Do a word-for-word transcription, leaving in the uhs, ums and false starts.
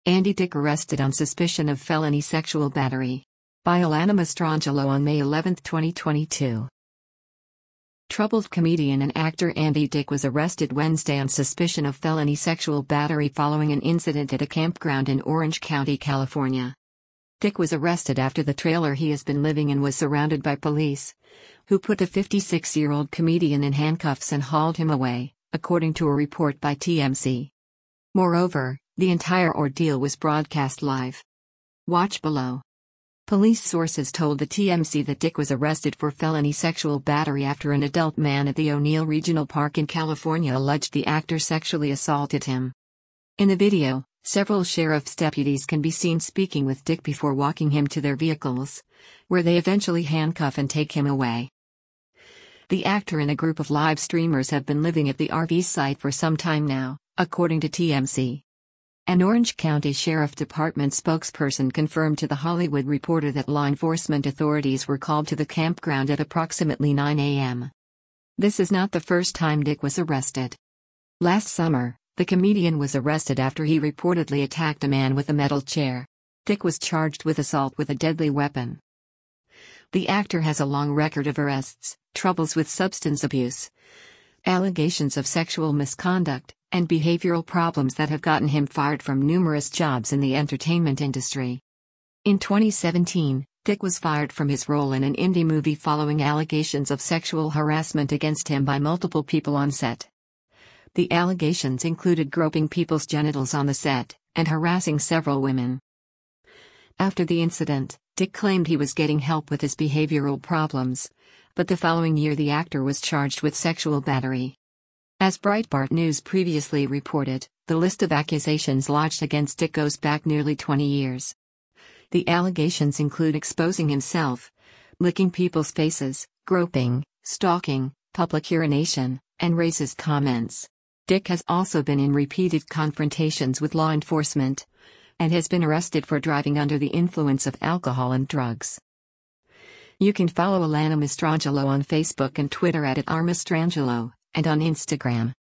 Andy Dick arrested on suspicion of felony sexual battery. By Alana Mastrangelo on May eleventh, twenty twenty-two. Troubled comedian and actor Andy Dick was arrested Wednesday on suspicion of felony sexual battery following an incident at a campground in Orange County, California. Dick was arrested after the trailer he has been living in was surrounded by police, who put the fifty-six-year-old comedian in handcuffs and hauled him away, according to a report by T M Z. Moreover, the entire ordeal was broadcast live. Watch below. Police sources told the T M Z that Dick was arrested for felony sexual battery after an adult man at the O'Neill Regional Park in California alleged the actor sexually assaulted him. In the video, several sheriff's deputies can be seen speaking with Dick before walking him to their vehicles, where they eventually handcuff and take him away. The actor and a group of live streamers have been living at the R V site for some time now, according to T M Z. An Orange County Sheriff Department spokesperson confirmed to The Hollywood Reporter that law enforcement authorities were called to the campground at approximately nine a m This is not the first time Dick was arrested. Last summer, the comedian was arrested after he reportedly attacked a man with a metal chair. Dick was charged with assault with a deadly weapon. The actor has a long record of arrests, troubles with substance abuse, allegations of sexual misconduct, and behavioral problems that have gotten him fired from numerous jobs in the entertainment industry. In twenty seventeen, Dick was fired from his role in an indie movie following allegations of sexual harassment against him by multiple people on set. The allegations included groping people's genitals on the set, and harassing several women. After the incident, Dick claimed he was getting help with his behavioral problems, but the following year the actor was charged with sexual battery. As Breitbart News previously reported, the list of accusations lodged against Dick goes back nearly twenty years. The allegations include exposing himself, licking people's faces, groping, stalking, public urination, and racist comments. Dick has also been in repeated confrontations with law enforcement, and has been arrested for driving under the influence of alcohol and drugs. You can follow Alana Mastrangelo on Facebook and Twitter at, at r mastrangelo, and on Instagram.